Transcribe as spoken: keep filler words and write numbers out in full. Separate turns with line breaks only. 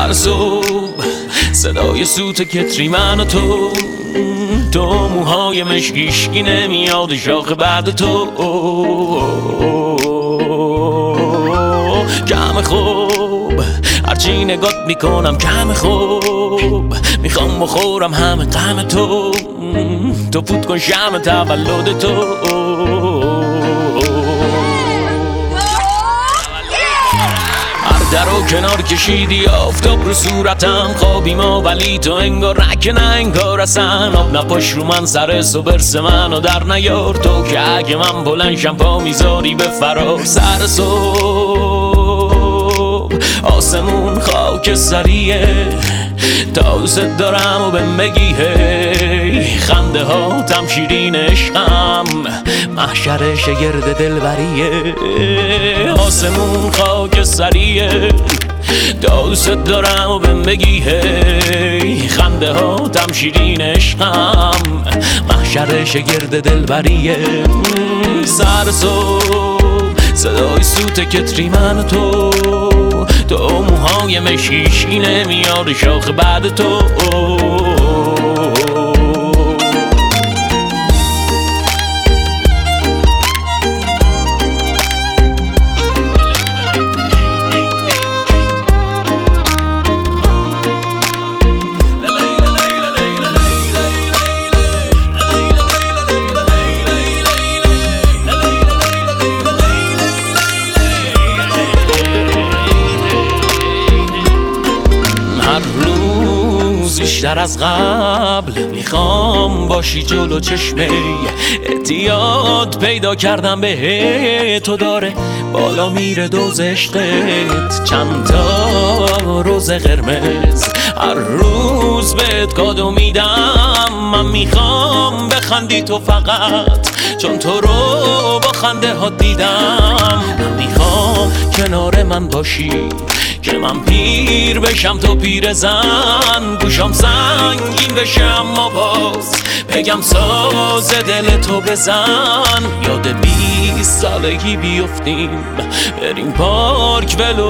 سر صبح صدای سوت کتری من و تو، تو موهای مشکیشکی نمیاد شاخ بعد تو. کم خوب هرچی نگات میکنم کم خوب، میخوام بخورم همه غم تو، تو فوت کن شمع تولد تو. در و کنار کشیدی آفتاب رو صورتم، خوابی ما ولی تو انگار نکه نه انگار اصلا. آب نپاش رو من سر سو برس منو در نیار، تو که اگه من بلنشم پا میذاری به فرار. سر صبح آسمون خاک سریه، تا دوست دارم و بهم بگی هی. خنده ها تم شیرین عشقم، محشر شگرد دلبریه. آسمون خاک سریه، تا دوست دارم و بهم بگی هی. خنده ها تم شیرین عشقم، محشر شگرد دلبریه. سر صبح صدای سوت کتری من و تو، تو موهای مشیشکی نمیاد شاخ بعد تو. بیشتر از قبل میخوام باشی جلو چشمه، اعتیاد پیدا کردم به تو، داره بالا میره دوز عشقت. چند تا روز قرمز هر روز بهت کادو میدم، من میخوام بخندی تو فقط، چون تو رو با خنده ها دیدم. من میخوام کنار من باشی که من پیر بشم تو پیر زن، گوشم سنگین بشه اما باز بگم ساز دل تو بزن. یاد بیست سالگی بیفتیم بریم پارک ولو